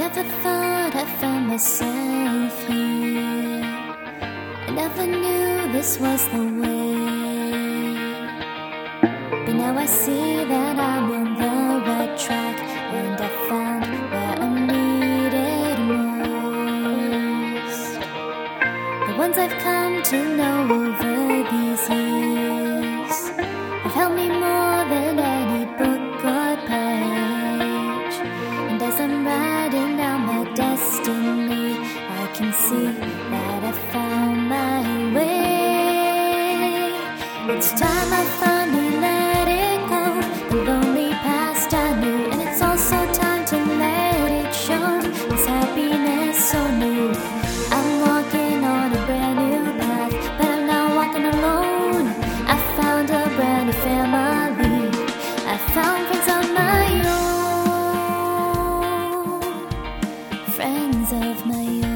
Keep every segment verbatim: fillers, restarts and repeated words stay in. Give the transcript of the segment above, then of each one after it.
never thought I found myself here. I never knew this was the way, but now I see that I'm on the right track, and I found where I'm needed most. The ones I've come to know over these years have helped me more than any book or page. And as I'm writing down my destiny, I can see that I found my way. It's time I finally let it go, the lonely past I knew, and it's also time to let it show. This happiness so new. I'm walking on a brand new path, but I'm not walking alone. I found a brand new family. I found friends of my own, friends of my own.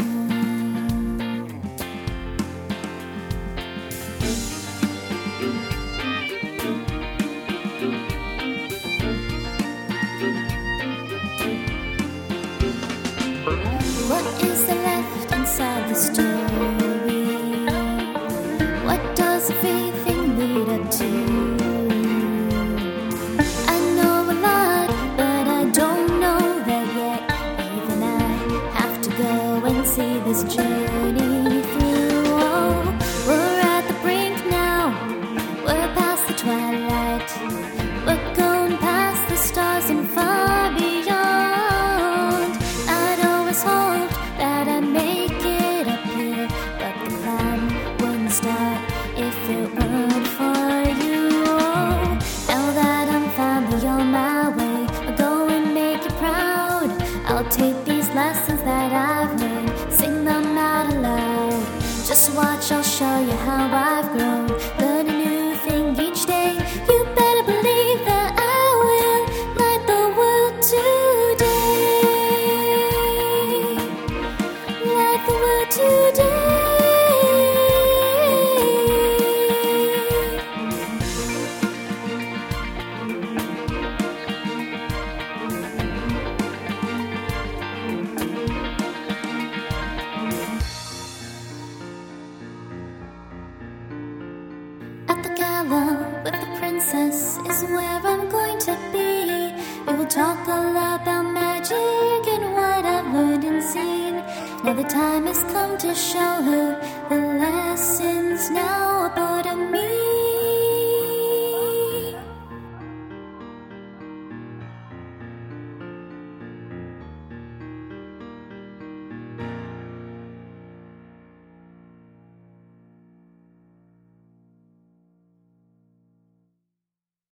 What is there left inside the story? What does everything lead up to? I know a lot, but I don't know that yet. Even I have to go and see this journey through. Oh, we're at the brink now. We're past the twilight. We're going past the stars and far beyond. I'd always hoped that I'd make it up here, but the climb wouldn't start if it weren't for you. Oh, now that I'm finally on my way, I'll go and make you proud. I'll take these lessons that I've learned, sing them out aloud. Just watch, I'll show you how I've grown. Learn a new thing each day. You better believe that I will light the world today. Light the world today. At the gala with the princess is where I'm going to be. We will talk all about magic and what I've learned and seen. Now the time has come to show her the lessons now